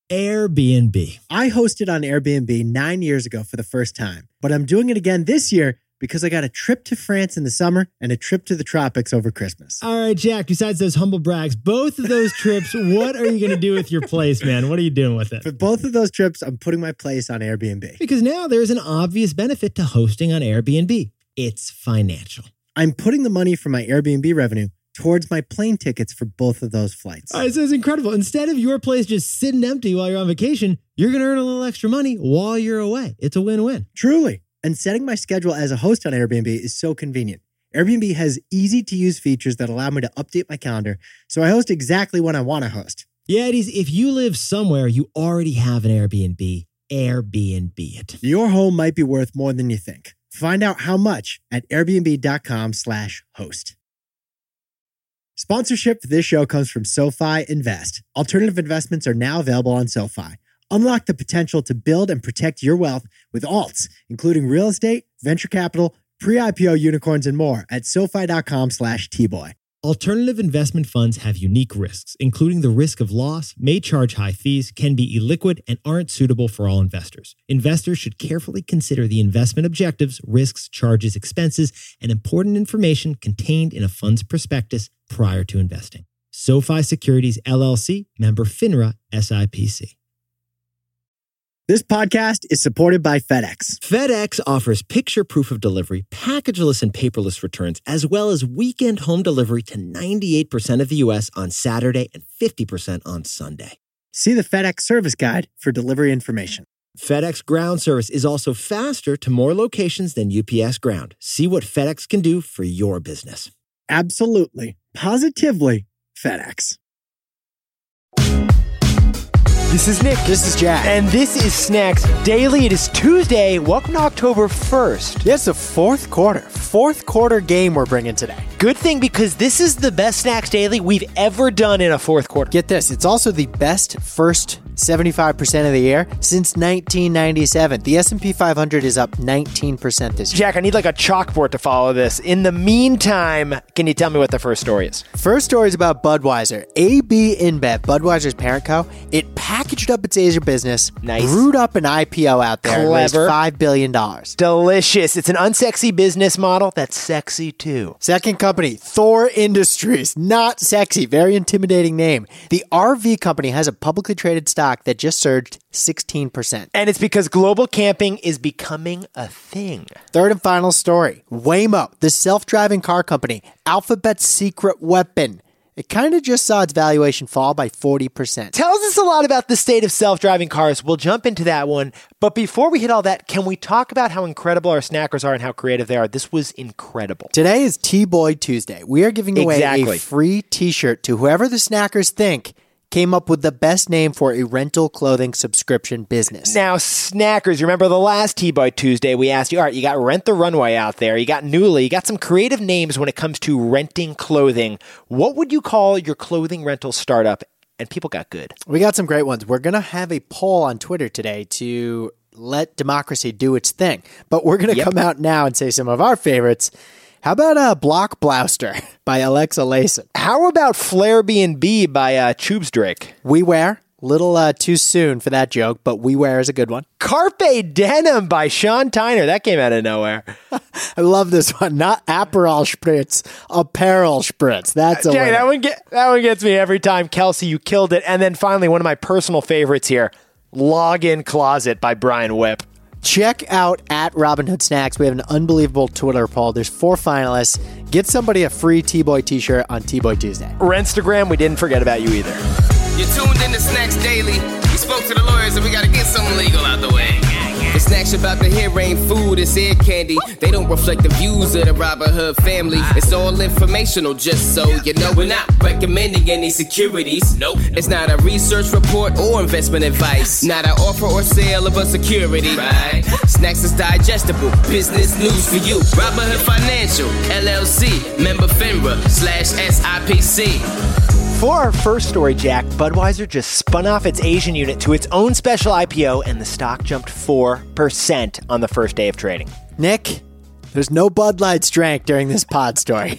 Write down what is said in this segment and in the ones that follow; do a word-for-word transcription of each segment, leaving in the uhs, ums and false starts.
Airbnb. I hosted on Airbnb nine years ago for the first time, but I'm doing it again this year because I got a trip to France in the summer and a trip to the tropics over Christmas. All right, Jack, besides those humble brags, both of those trips, what are you going to do with your place, man? What are you doing with it? For both of those trips, I'm putting my place on Airbnb. Because now there's an obvious benefit to hosting on Airbnb. It's financial. I'm putting the money from my Airbnb revenue towards my plane tickets for both of those flights. All right, so it's incredible. Instead of your place just sitting empty while you're on vacation, you're going to earn a little extra money while you're away. It's a win-win. Truly. And setting my schedule as a host on Airbnb is so convenient. Airbnb has easy-to-use features that allow me to update my calendar, so I host exactly when I want to host. Yeah, it is. If you live somewhere, you already have an Airbnb. Airbnb it. Your home might be worth more than you think. Find out how much at airbnb.com slash host. Sponsorship for this show comes from SoFi Invest. Alternative investments are now available on SoFi. Unlock the potential to build and protect your wealth with alts, including real estate, venture capital, pre-I P O unicorns, and more at SoFi.com slash T-Boy. Alternative investment funds have unique risks, including the risk of loss, may charge high fees, can be illiquid, and aren't suitable for all investors. Investors should carefully consider the investment objectives, risks, charges, expenses, and important information contained in a fund's prospectus prior to investing. SoFi Securities, L L C, member FINRA, S I P C. This podcast is supported by FedEx. FedEx offers picture proof of delivery, packageless and paperless returns, as well as weekend home delivery to ninety-eight percent of the U S on Saturday and fifty percent on Sunday. See the FedEx service guide for delivery information. FedEx Ground service is also faster to more locations than U P S Ground. See what FedEx can do for your business. Absolutely. Positively FedEx. This is Nick. This is Jack. And this is Snacks Daily. It is Tuesday. Welcome to October first. Yes, the fourth quarter. Fourth quarter game we're bringing today. Good thing, because this is the best Snacks Daily we've ever done in a fourth quarter. Get this. It's also the best first seventy-five percent of the year since nineteen ninety-seven. The S and P five hundred is up nineteen percent this year. Jack, I need like a chalkboard to follow this. In the meantime, can you tell me what the first story is? First story is about Budweiser. A B InBev, Budweiser's parent co., it packaged up its Asia business, nice. brewed up an I P O out there, Clever. and raised five billion dollars. Delicious. It's an unsexy business model that's sexy too. Second company, Thor Industries. Not sexy. Very intimidating name. The R V company has a publicly traded stock that just surged sixteen percent. And it's because global camping is becoming a thing. Third and final story, Waymo, the self-driving car company, Alphabet's secret weapon. It kind of just saw its valuation fall by forty percent. Tells us a lot about the state of self-driving cars. We'll jump into that one. But before we hit all that, can we talk about how incredible our snackers are and how creative they are? This was incredible. Today is T-Boy Tuesday. We are giving away exactly. a free t-shirt to whoever the snackers think came up with the best name for a rental clothing subscription business. Now, snackers, you remember the last T-Boy Tuesday, we asked you, all right, you got Rent the Runway out there, you got Nuuly, you got some creative names when it comes to renting clothing. What would you call your clothing rental startup? And people got good. We got some great ones. We're going to have a poll on Twitter today to let democracy do its thing. But we're going to yep. come out now and say some of our favorites. How about uh, Block Blouster by Alexa Layson? How about Flare B and B by uh, Tubes Drake? We Wear. Little uh, too soon for that joke, but We Wear is a good one. Carpe Denim by Sean Tyner. That came out of nowhere. I love this one. Not Aperol Spritz, Apparel Spritz. That's a Jay, that one get, that one gets me every time. Kelsey, you killed it. And then finally, one of my personal favorites here, Login Closet by Brian Whip. Check out at Robin Hood Snacks. We have an unbelievable Twitter poll. There's four finalists. Get somebody a free T-Boy t-shirt on T-Boy Tuesday. Instagram, we didn't forget about you either. You're tuned in to Snacks Daily. We spoke to the lawyers and we got to get something legal out the way. The snacks you're about to hear ain't food, it's ear candy. They don't reflect the views of the Robin Hood family. It's all informational, just so you know. We're not recommending any securities. Nope. It's not a research report or investment advice. Not an offer or sale of a security. Right. Snacks is digestible, business news for you. Robin Hood Financial, L L C, member FINRA, slash S I P C. For our first story, Jack, Budweiser just spun off its Asian unit to its own special I P O, and the stock jumped four percent on the first day of trading. Nick, there's no Bud Light strength during this pod story.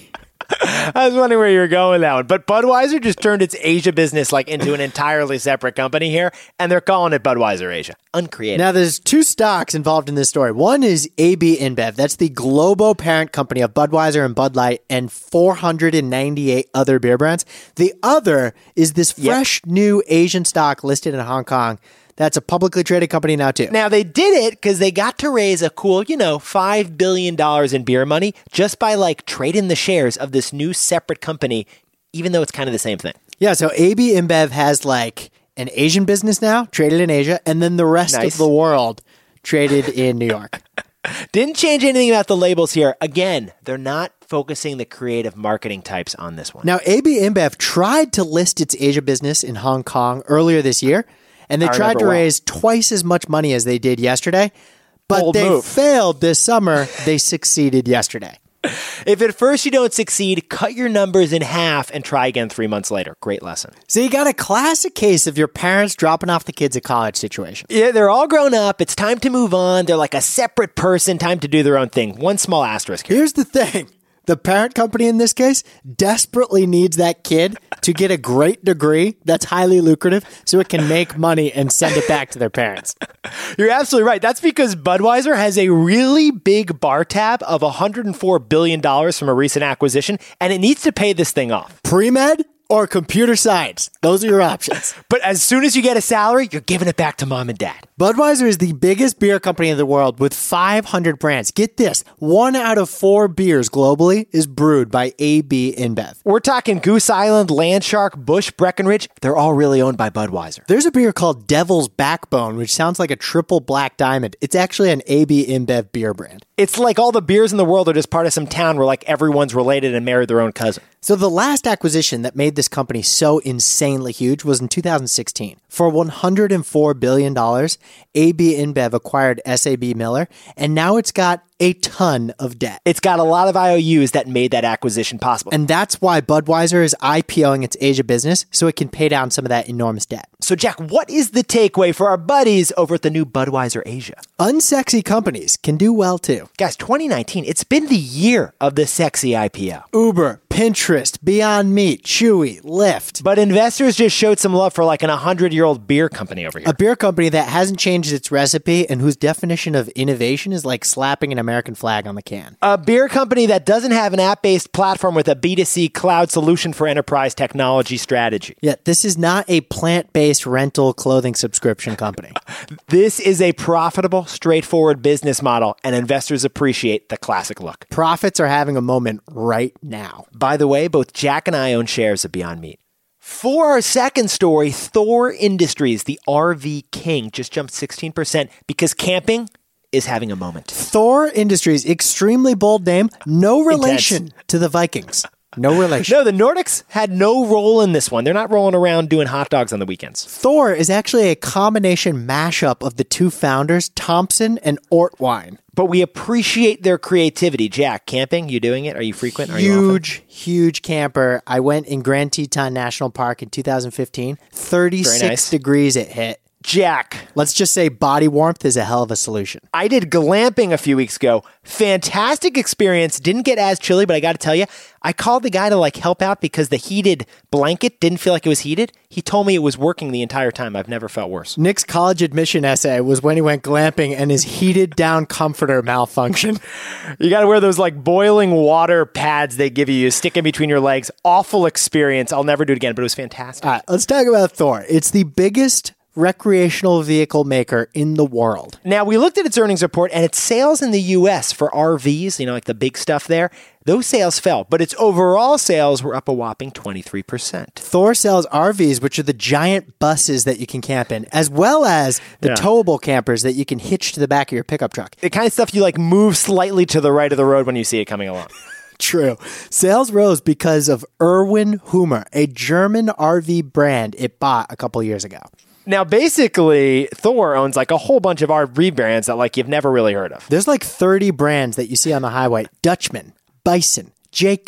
I was wondering where you were going with that one. But Budweiser just turned its Asia business like into an entirely separate company here, and they're calling it Budweiser Asia. Uncreative. Now, there's two stocks involved in this story. One is A B InBev. That's the global parent company of Budweiser and Bud Light and four hundred ninety-eight other beer brands. The other is this fresh yep. new Asian stock listed in Hong Kong. That's a publicly traded company now, too. Now, they did it because they got to raise a cool, you know, five billion dollars in beer money just by, like, trading the shares of this new separate company, even though it's kind of the same thing. Yeah, so A B InBev has, like, an Asian business now, traded in Asia, and then the rest nice. of the world traded in New York. Didn't change anything about the labels here. Again, they're not focusing the creative marketing types on this one. Now, A B InBev tried to list its Asia business in Hong Kong earlier this year, and they I tried to well. raise twice as much money as they did yesterday, but Bold they move. failed this summer. They succeeded yesterday. If at first you don't succeed, cut your numbers in half and try again three months later. Great lesson. So you got a classic case of your parents dropping off the kids at college situation. Yeah, they're all grown up. It's time to move on. They're like a separate person. Time to do their own thing. One small asterisk here. Here's the thing. The parent company in this case desperately needs that kid to get a great degree that's highly lucrative so it can make money and send it back to their parents. You're absolutely right. That's because Budweiser has a really big bar tab of one hundred four billion dollars from a recent acquisition, and it needs to pay this thing off. Pre-med or computer science. Those are your options. But as soon as you get a salary, you're giving it back to mom and dad. Budweiser is the biggest beer company in the world with five hundred brands. Get this, one out of four beers globally is brewed by A B InBev. We're talking Goose Island, Landshark, Busch, Breckenridge. They're all really owned by Budweiser. There's a beer called Devil's Backbone, which sounds like a triple black diamond. It's actually an A B InBev beer brand. It's like all the beers in the world are just part of some town where like everyone's related and married their own cousin. So the last acquisition that made this company so insanely huge was in two thousand sixteen. For one hundred four billion dollars, A B InBev acquired S A B Miller, and now it's got a ton of debt. It's got a lot of I O Us that made that acquisition possible. And that's why Budweiser is IPOing its Asia business so it can pay down some of that enormous debt. So, Jack, what is the takeaway for our buddies over at the new Budweiser Asia? Unsexy companies can do well, too. Guys, twenty nineteen, it's been the year of the sexy I P O. Uber, Pinterest, Beyond Meat, Chewy, Lyft. But investors just showed some love for like an one hundred-year-old beer company over here. A beer company that hasn't changed its recipe and whose definition of innovation is like slapping an American flag on the can. A beer company that doesn't have an app-based platform with a B two C cloud solution for enterprise technology strategy. Yeah, this is not a plant-based rental clothing subscription company. This is a profitable, straightforward business model, and investors appreciate the classic look. Profits are having a moment right now. By the way, both Jack and I own shares of Beyond Meat. For our second story, Thor Industries, the R V king, just jumped sixteen percent because camping is having a moment. Thor Industries, extremely bold name, no relation Intense. to the Vikings. No relation. No, the Nordics had no role in this one. They're not rolling around doing hot dogs on the weekends. Thor is actually a combination mashup of the two founders, Thompson and Ortwine. But we appreciate their creativity. Jack, camping, you doing it? Are you frequent? Are huge, you huge camper. I went in Grand Teton National Park in two thousand fifteen. thirty-six nice. degrees it hit. Jack. Let's just say body warmth is a hell of a solution. I did glamping a few weeks ago. Fantastic experience. Didn't get as chilly, but I got to tell you, I called the guy to like help out because the heated blanket didn't feel like it was heated. He told me it was working the entire time. I've never felt worse. Nick's college admission essay was when he went glamping and his heated down comforter malfunctioned. You got to wear those like boiling water pads they give you. You stick in between your legs. Awful experience. I'll never do it again, but it was fantastic. All right, let's talk about Thor. It's the biggest recreational vehicle maker in the world. Now, we looked at its earnings report and its sales in the U S for R Vs, you know, like the big stuff there, those sales fell, but its overall sales were up a whopping twenty-three percent. Thor sells R Vs, which are the giant buses that you can camp in, as well as the yeah. towable campers that you can hitch to the back of your pickup truck. The kind of stuff you like move slightly to the right of the road when you see it coming along. True. Sales rose because of Erwin Hummer, a German R V brand it bought a couple years ago. Now, basically, Thor owns like a whole bunch of R V brands that like you've never really heard of. There's like thirty brands that you see on the highway. Dutchman, Bison, Jayco,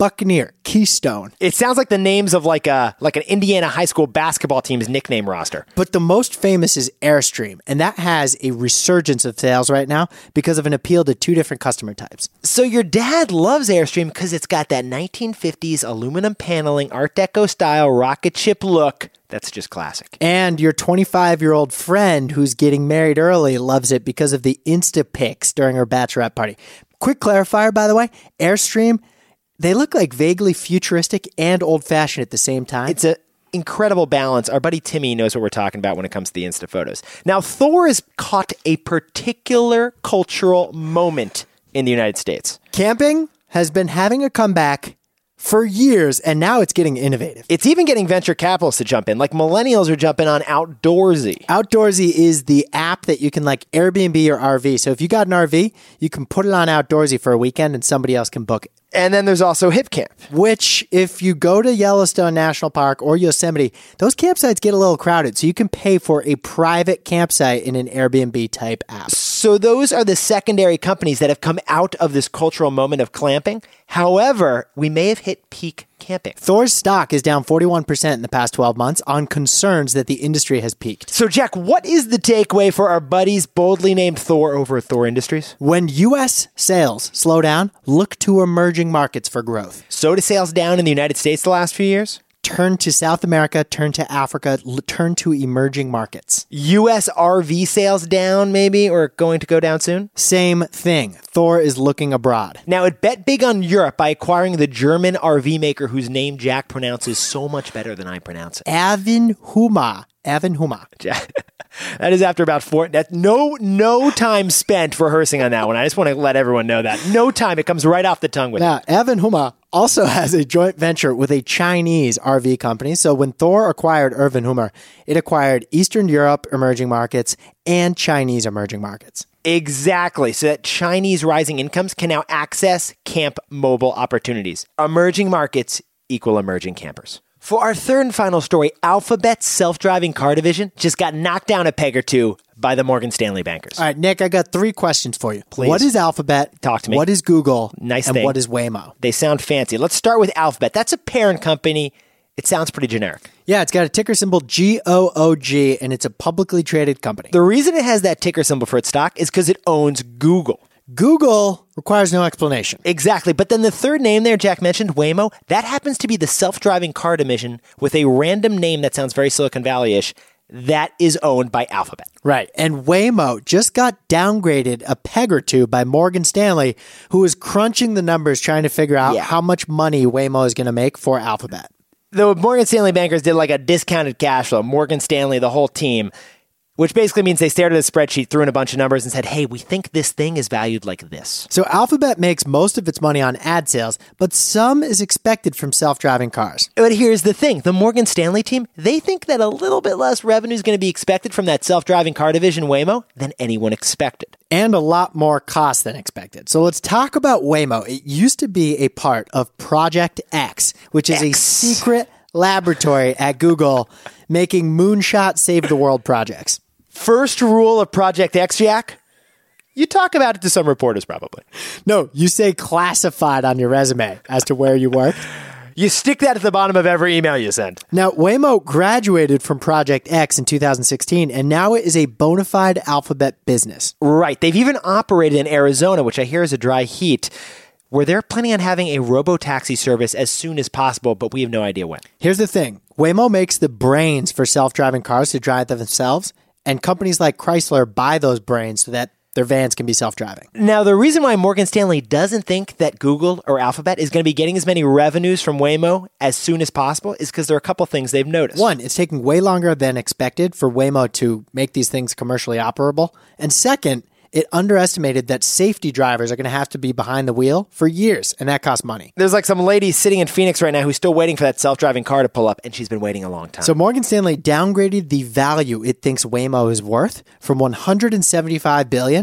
Buccaneer, Keystone. It sounds like the names of like a like an Indiana high school basketball team's nickname roster. But the most famous is Airstream, and that has a resurgence of sales right now because of an appeal to two different customer types. So your dad loves Airstream because it's got that nineteen fifties aluminum paneling, Art Deco style rocket ship look. That's just classic. And your twenty-five-year-old friend who's getting married early loves it because of the Insta pics during her bachelorette party. Quick clarifier, by the way, Airstream, they look like vaguely futuristic and old-fashioned at the same time. It's an incredible balance. Our buddy Timmy knows what we're talking about when it comes to the Insta photos. Now, Thor has caught a particular cultural moment in the United States. Camping has been having a comeback for years, and now it's getting innovative. It's even getting venture capitalists to jump in. Like millennials are jumping on Outdoorsy. Outdoorsy is the app that you can like Airbnb your R V. So if you got an R V, you can put it on Outdoorsy for a weekend and somebody else can book it. And then there's also HipCamp. Which, if you go to Yellowstone National Park or Yosemite, those campsites get a little crowded. So you can pay for a private campsite in an Airbnb type app. So those are the secondary companies that have come out of this cultural moment of clamping. However, we may have hit peak camping. Thor's stock is down forty-one percent in the past twelve months on concerns that the industry has peaked. So, Jack, what is the takeaway for our buddies boldly named Thor over at Thor Industries? When U S sales slow down, look to emerging markets for growth. So do sales down in the United States the last few years? Turn to South America, turn to Africa, l- turn to emerging markets. U S R V sales down maybe, or going to go down soon? Same thing. Thor is looking abroad. Now, it bet big on Europe by acquiring the German R V maker whose name Jack pronounces so much better than I pronounce it. Avin Huma. Avin Huma. Jack. That is after about four. That no no time spent rehearsing on that one. I just want to let everyone know that. No time. It comes right off the tongue with Now, Avin Huma also has a joint venture with a Chinese R V company. So when Thor acquired Avin Huma, it acquired Eastern Europe emerging markets and Chinese emerging markets. Exactly. So that Chinese rising incomes can now access camp mobile opportunities. Emerging markets equal emerging campers. For our third and final story, Alphabet's self-driving car division just got knocked down a peg or two by the Morgan Stanley bankers. All right, Nick, I got three questions for you. Please. What is Alphabet? Talk to me. What is Google? Nice and thing. what is Waymo? They sound fancy. Let's start with Alphabet. That's a parent company. It sounds pretty generic. Yeah, it's got a ticker symbol G O O G, and it's a publicly traded company. The reason it has that ticker symbol for its stock is because it owns Google. Google requires no explanation. Exactly. But then the third name there, Jack mentioned, Waymo, that happens to be the self-driving car division with a random name that sounds very Silicon Valley-ish that is owned by Alphabet. Right. And Waymo just got downgraded a peg or two by Morgan Stanley, who is crunching the numbers trying to figure out Yeah. how much money Waymo is going to make for Alphabet. The Morgan Stanley bankers did like a discounted cash flow. Morgan Stanley, the whole team, which basically means they stared at a spreadsheet, threw in a bunch of numbers and said, hey, we think this thing is valued like this. So Alphabet makes most of its money on ad sales, but some is expected from self-driving cars. But here's the thing. The Morgan Stanley team, they think that a little bit less revenue is going to be expected from that self-driving car division, Waymo, than anyone expected. And a lot more cost than expected. So let's talk about Waymo. It used to be a part of Project X, which is X. a secret laboratory at Google making moonshot save-the-world projects. First rule of Project X, Jack, you talk about it to some reporters probably. No, you say classified on your resume as to where you worked. You stick that at the bottom of every email you send. Now, Waymo graduated from Project X in two thousand sixteen, and now it is a bona fide Alphabet business. Right. They've even operated in Arizona, which I hear is a dry heat, where they're planning on having a robo-taxi service as soon as possible, but we have no idea when. Here's the thing. Waymo makes the brains for self-driving cars to drive them themselves, and companies like Chrysler buy those brains so that their vans can be self-driving. Now, the reason why Morgan Stanley doesn't think that Google or Alphabet is going to be getting as many revenues from Waymo as soon as possible is because there are a couple things they've noticed. One, it's taking way longer than expected for Waymo to make these things commercially operable. And second, it underestimated that safety drivers are going to have to be behind the wheel for years, and that costs money. There's like some lady sitting in Phoenix right now who's still waiting for that self-driving car to pull up, and she's been waiting a long time. So Morgan Stanley downgraded the value it thinks Waymo is worth from one hundred seventy-five billion dollars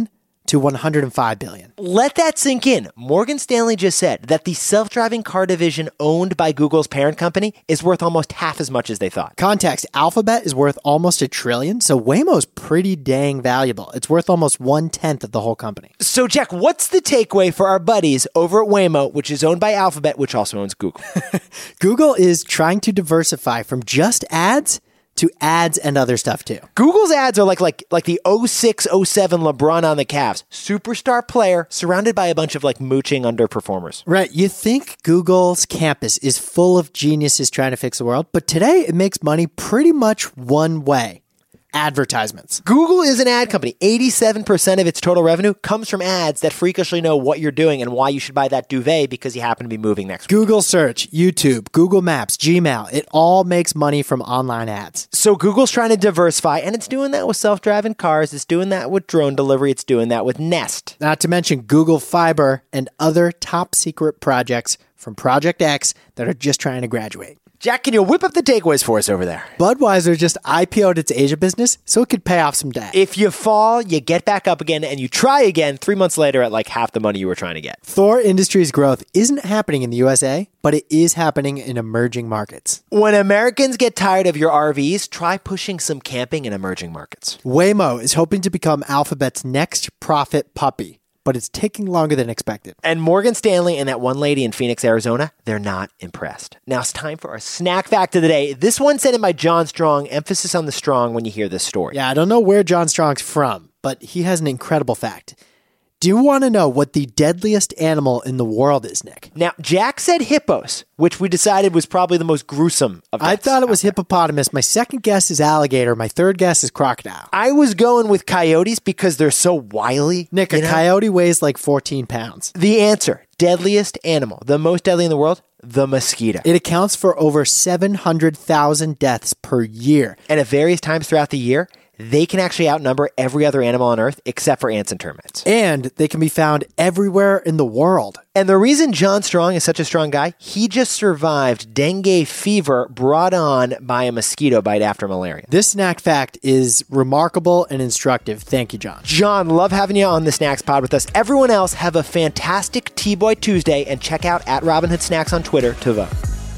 to one hundred five billion dollars. Let that sink in. Morgan Stanley just said that the self-driving car division owned by Google's parent company is worth almost half as much as they thought. Context, Alphabet is worth almost a trillion, so Waymo's pretty dang valuable. It's worth almost one-tenth of the whole company. So, Jack, what's the takeaway for our buddies over at Waymo, which is owned by Alphabet, which also owns Google? Google is trying to diversify from just ads to ads and other stuff too. Google's ads are like like like the oh six oh seven LeBron on the Cavs. Superstar player surrounded by a bunch of like mooching underperformers. Right. You think Google's campus is full of geniuses trying to fix the world, but today it makes money pretty much one way. Advertisements. Google is an ad company. eighty-seven percent of its total revenue comes from ads that freakishly know what you're doing and why you should buy that duvet because you happen to be moving next week. Google search, YouTube, Google Maps, Gmail, it all makes money from online ads. So Google's trying to diversify, and it's doing that with self-driving cars. It's doing that with drone delivery. It's doing that with Nest. Not to mention Google Fiber and other top secret projects from Project X that are just trying to graduate. Jack, can you whip up the takeaways for us over there? Budweiser just I P O'd its Asia business so it could pay off some debt. If you fall, you get back up again, and you try again three months later at like half the money you were trying to get. Thor Industries growth isn't happening in the U S A, but it is happening in emerging markets. When Americans get tired of your R Vs, try pushing some camping in emerging markets. Waymo is hoping to become Alphabet's next profit puppy, but it's taking longer than expected. And Morgan Stanley and that one lady in Phoenix, Arizona, they're not impressed. Now it's time for our snack fact of the day. This one sent in by John Strong. Emphasis on the strong when you hear this story. Yeah, I don't know where John Strong's from, but he has an incredible fact. Do you want to know what the deadliest animal in the world is, Nick? Now, Jack said hippos, which we decided was probably the most gruesome of I thought it was hippopotamus. My second guess is alligator. My third guess is crocodile. I was going with coyotes because they're so wily. Nick, a you know? coyote weighs like fourteen pounds. The answer, deadliest animal, the most deadly in the world, the mosquito. It accounts for over seven hundred thousand deaths per year. And at various times throughout the year, they can actually outnumber every other animal on Earth except for ants and termites. And they can be found everywhere in the world. And the reason John Strong is such a strong guy, he just survived dengue fever brought on by a mosquito bite after malaria. This snack fact is remarkable and instructive. Thank you, John. John, love having you on the Snacks Pod with us. Everyone else, have a fantastic T-Boy Tuesday, and check out at Robin Hood Snacks on Twitter to vote.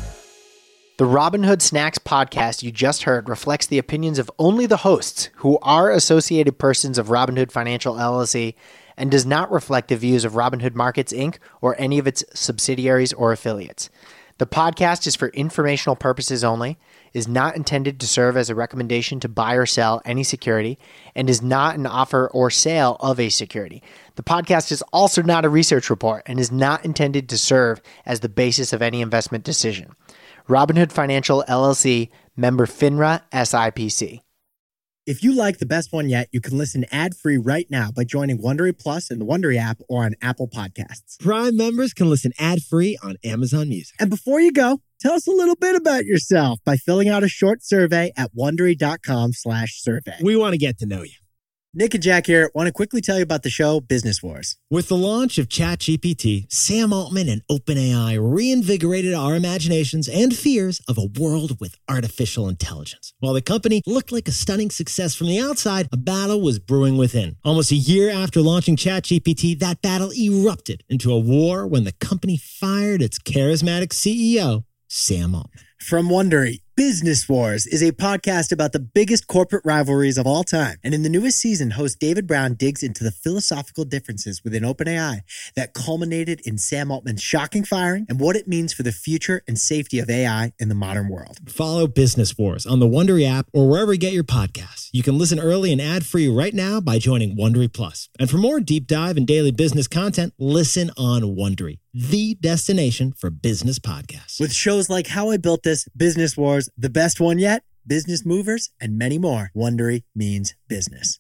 The Robin Hood Snacks podcast you just heard reflects the opinions of only the hosts, who are associated persons of Robin Hood Financial L L C, and does not reflect the views of Robin Hood Markets, Incorporated or any of its subsidiaries or affiliates. The podcast is for informational purposes only, is not intended to serve as a recommendation to buy or sell any security, and is not an offer or sale of a security. The podcast is also not a research report and is not intended to serve as the basis of any investment decision. Robin Hood Financial L L C, member FINRA S I P C. If you like The Best One Yet, you can listen ad-free right now by joining Wondery Plus in the Wondery app or on Apple Podcasts. Prime members can listen ad-free on Amazon Music. And before you go, tell us a little bit about yourself by filling out a short survey at Wondery.com slash survey. We want to get to know you. Nick and Jack here want to quickly tell you about the show Business Wars. With the launch of ChatGPT, Sam Altman and OpenAI reinvigorated our imaginations and fears of a world with artificial intelligence. While the company looked like a stunning success from the outside, a battle was brewing within. Almost a year after launching ChatGPT, that battle erupted into a war when the company fired its charismatic C E O, Sam Altman. From Wondery, Business Wars is a podcast about the biggest corporate rivalries of all time. And in the newest season, host David Brown digs into the philosophical differences within OpenAI that culminated in Sam Altman's shocking firing and what it means for the future and safety of A I in the modern world. Follow Business Wars on the Wondery app or wherever you get your podcasts. You can listen early and ad-free right now by joining Wondery Plus. And for more deep dive and daily business content, listen on Wondery, the destination for business podcasts. With shows like How I Built This, Business Wars, The Best One Yet, Business Movers, and many more, Wondery means business.